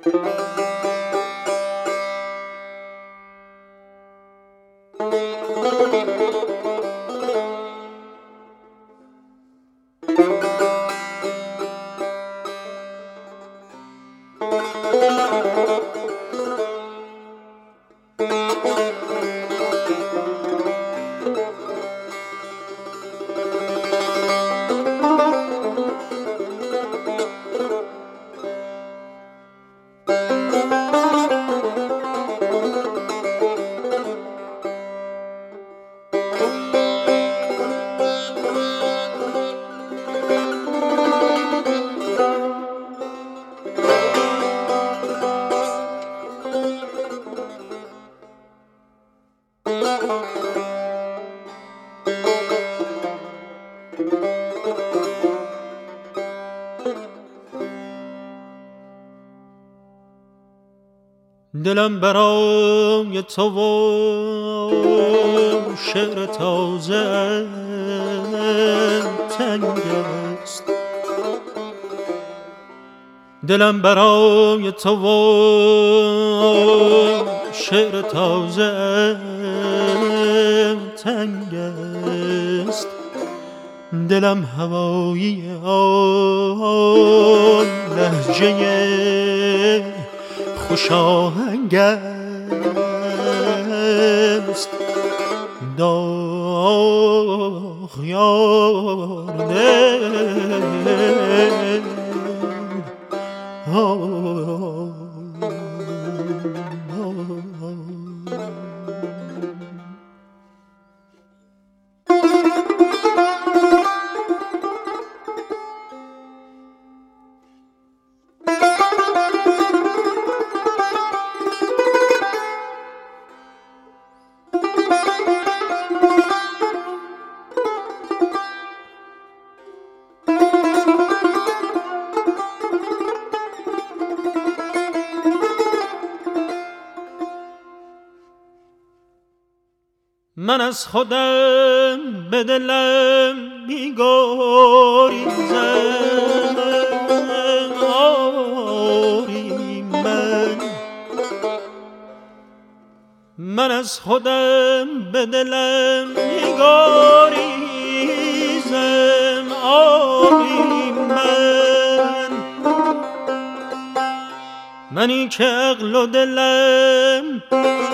دلم برای تو و شعر تازه تنگ است. دلم برای تو و شعر تازه تنگ است. دلم هوایی آن لهجه خوش آهنگ است. داغ یار دل من از خودم به دلم می‌گریزم. آری من از خودم به دلم می‌گریزم. آری منی که عقل و دلم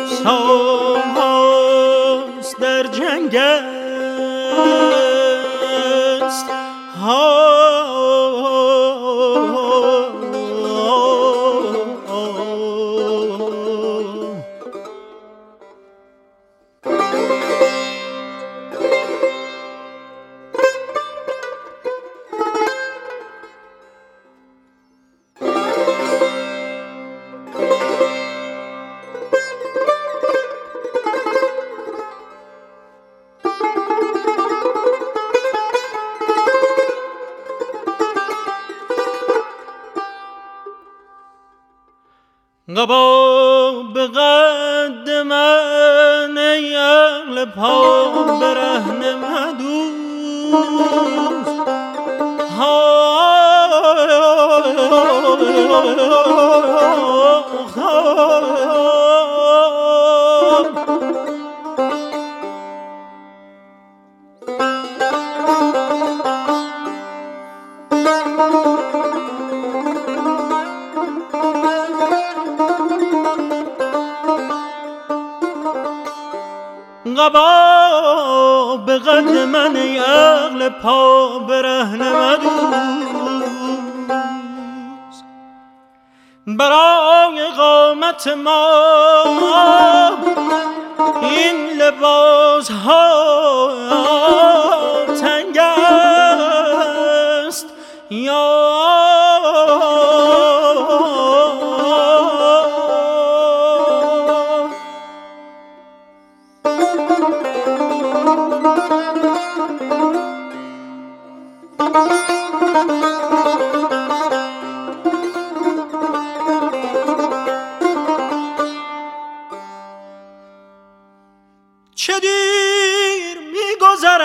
سالهاست در جنگ است. قبا به قد من ای عقل پا برهنه مدوز. قبا به قد من ای عقل پا برهنه مدوز. برای قامت ما این لباس ها تنگ است. یا چه دیر می‌گذرد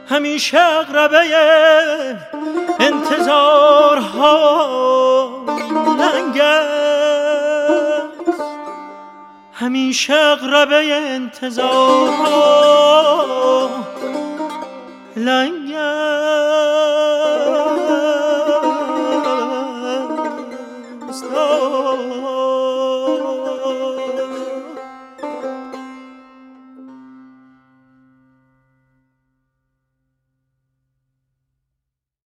همیشه اقربه انتظارها لنگ است، همیشه اقربه انتظارها لنگ است.